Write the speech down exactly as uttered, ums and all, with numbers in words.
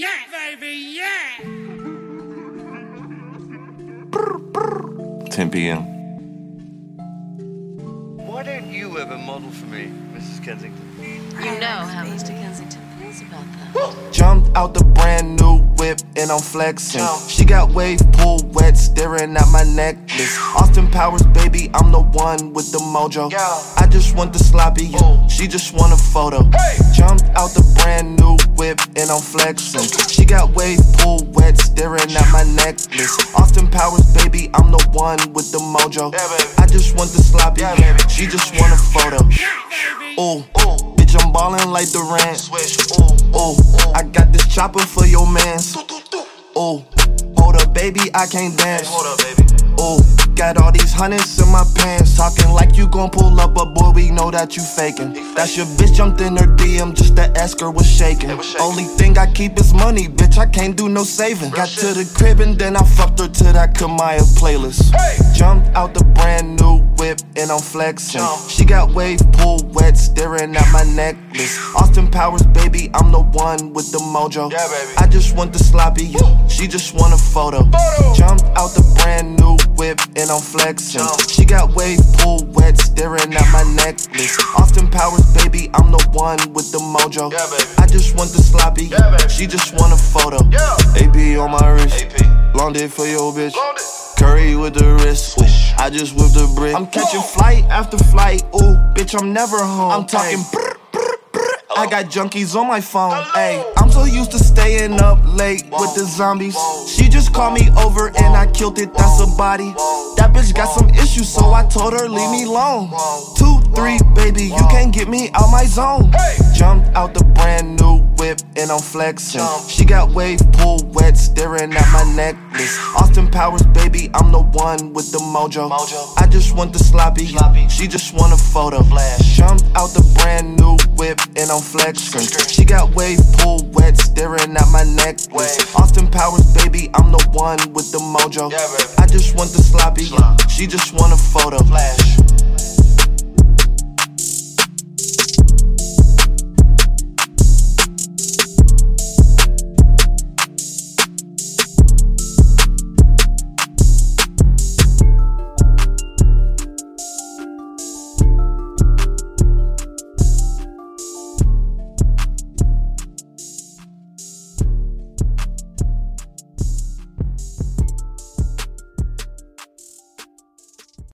Yeah, baby, yeah. ten p.m. Why don't you ever model for me, Missus Kensington? You know how Mister Kensington feels about that. Jumped out the brand new whip and I'm flexing. She got wave pool wet, staring at my necklace. Austin Powers, baby, I'm the one with the mojo. I just want the sloppy, she just want a photo. Jumped out the brand new whip and I'm flexing. She got wave pool wet, staring at my necklace. Austin Powers, baby, I'm the one with the mojo. I just want the sloppy, she just want a photo. Ooh, bitch, I'm ballin' like Durant. Ooh, I got this chopper for your mans. Ooh, hold up, baby, I can't dance. Ooh, got all these hundreds in my pants. Talking like you gon' pull up, but boy, we know that you faking. That's your bitch, jumped in her D M just to ask her what's shaking. Only thing I keep is money, bitch, I can't do no saving. Got to the crib and then I fucked her to that Kamaya playlist. Jumped out the brand new whip and I'm flexing. She got wave pool wet, staring at my necklace. Austin Powers, baby, I'm the one with the mojo. I just want the sloppy, she just want a photo. Jumped out the brand new whip and I'm flexing. She got wave pool wet, staring at my necklace. Austin Powers, baby, I'm the one with the mojo. I just want the sloppy, she just want a photo. A P on my wrist, long dick for your bitch. Curry with the wrist, ooh, I just whipped the brick. I'm catching flight after flight, ooh, bitch, I'm never home. I'm talking brr, brr, brr. I got junkies on my phone, ayy. I'm so used to staying up late with the zombies. She just called me over and I killed it, that's a body. That bitch got some issues, so I told her leave me alone. Two, three, baby, you can't get me out my zone. Jumped out the brand new whip and I'm flexing. She got wave pool wet, staring at my necklace. Austin Powers, baby, I'm the one with the mojo. I just want the sloppy, she just want a photo. Jumped out the brand new whip and I'm flexing. She got wave pool wet, staring at my necklace. Austin Powers, baby, I'm the one with the mojo. I just want the sloppy, she just want a photo.